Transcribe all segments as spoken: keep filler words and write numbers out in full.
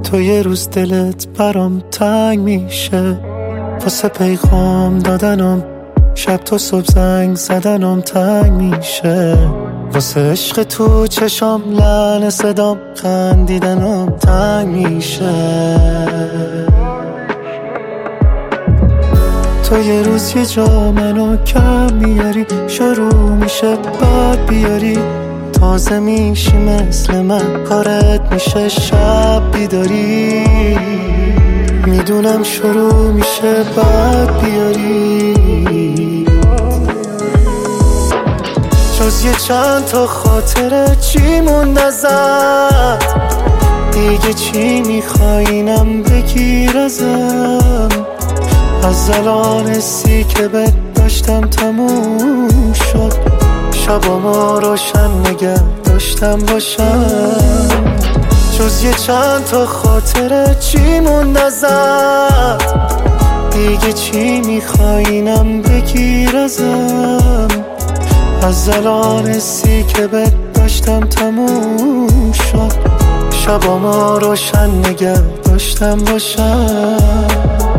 تو یه روز دلت برام تنگ میشه، واسه پیغام دادنم شب تو صبح زنگ زدنم تنگ میشه، واسه عشق تو چشام لعنه صدام خندیدنم تنگ میشه. تو یه روز یه جا منو کم میاری، شروع میشه بعد بیاری، تازه میشی مثل من کارت میشه شب بیداری، میدونم شروع میشه بعد بیاری. جز یه چند تا خاطره چی موند ازت، دیگه چی میخواینم بگیر ازم، از الان حسی که بهت داشتم تموم شد، شبامو روشن نگه داشتم باشم. جز یه چند تا خاطره چی موند ازت، دیگه چی میخواینم بگیر ازم، از الان حسی که بهت داشتم تموم شد، شبامو روشن نگه داشتم باشم.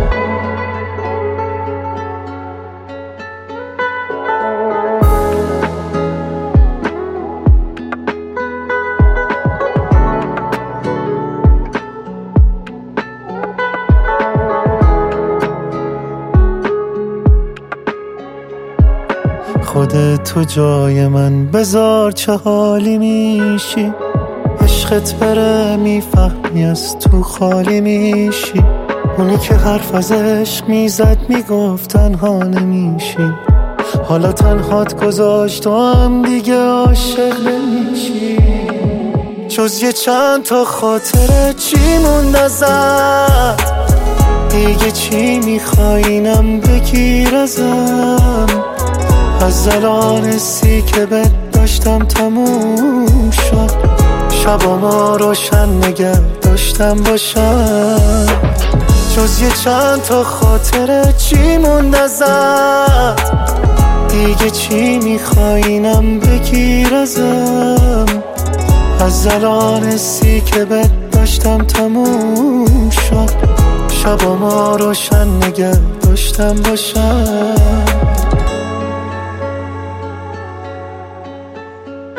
خودت تو جای من بذار چه حالی میشی، عشقت بره میفهمی از تو خالی میشی، اونی که حرف از عشق میزد میگفت تنها نمیشی، حالا تنهات گذاشت و هم دیگه عاشق نمیشی. جز یه چند تا خاطره چی موند ازت، دیگه چی میخواینم بگیر ازم، از الان حسی که بهت داشتم تموم شد، شبامو روشن نگه داشتم باشم. جز یه چند تا خاطره چی موند ازت، دیگه چی میخواینم بگیر ازم، از الان حسی که بهت داشتم تموم شد، شبامو روشن نگه داشتم باشم.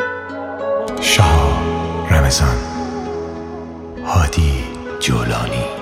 شاه رمضان، هادی جولانی.